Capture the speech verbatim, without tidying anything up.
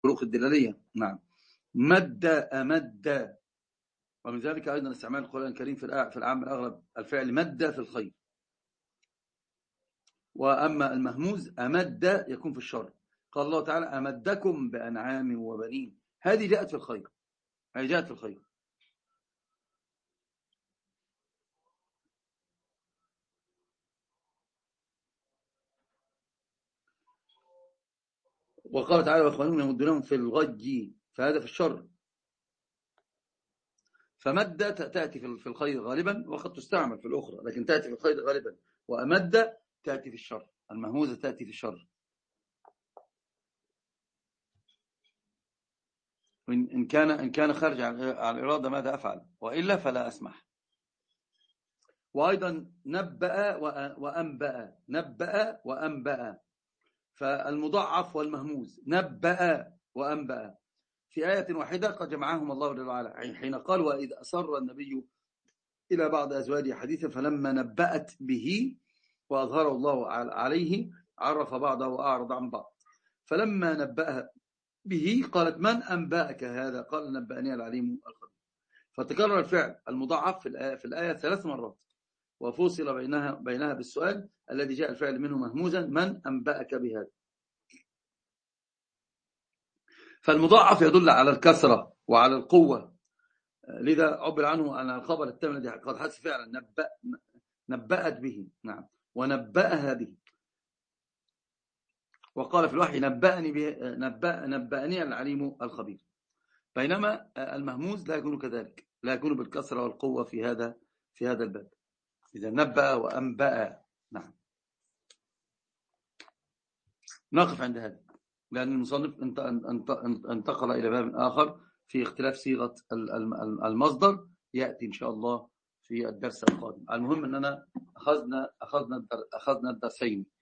الفروق الدلالية. نعم. مد أمد، ومن ذلك أيضا استعمال القرآن الكريم في العام الأغلب الفعل مد في الخير. وأما المهموز أمد يكون في الشر. قال الله تعالى أمدكم بأنعام وبنين، هذه جاءت في الخير، هذه جاءت في الخير. وقال تعالى وإخوانهم يمدونهم في الغي، فهذا في الشر. فمد تأتي في الخير غالبا، وقد تستعمل في الأخرى، لكن تأتي في الخير غالبا. وأمد تأتي في الشر، المهموزة تأتي في الشر. إن كان إن كان خارج عن الإرادة ماذا أفعل، وإلا فلا أسمح. وأيضا نبأ وأنبأ، نبأ وأنبأ، فالمضاعف والمهموز نبأ وأنبأ في آية واحدة قد جمعهم الله جل وعلا حين قال وإذ أسر النبي إلى بعض أزواجه حديثا فلما نبأت به وأظهره الله عليه عرف بعضه وأعرض عن بعض. فلما نبأها به قالت من أنبأك هذا؟ قال نبأني العليم الخبير. فتكرر الفعل المضاعف في الآية, في الآية ثلاث مرات، وفصل بينها بينها بالسؤال الذي جاء الفعل منه مهموزا من أنبأك بهذا. فالمضاعف يدل على الكثرة وعلى القوة، لذا عبر عنه أن الخبر التام الذي قد حدث فعلا نبأ نبأت به. نعم. ونبأها به. وقال في الوحي نبأني به نبأ نبأني العليم الخبير. بينما المهموز لا يكون كذلك، لا يكون بالكثرة والقوة في هذا في هذا الباب. إذا نبأ وأنبأ. نعم. نقف عند هذا، لأن المصنف انتقل إلى باب آخر في اختلاف صيغة المصدر، يأتي إن شاء الله في الدرس القادم. المهم أننا أخذنا أخذنا أخذنا الدرسين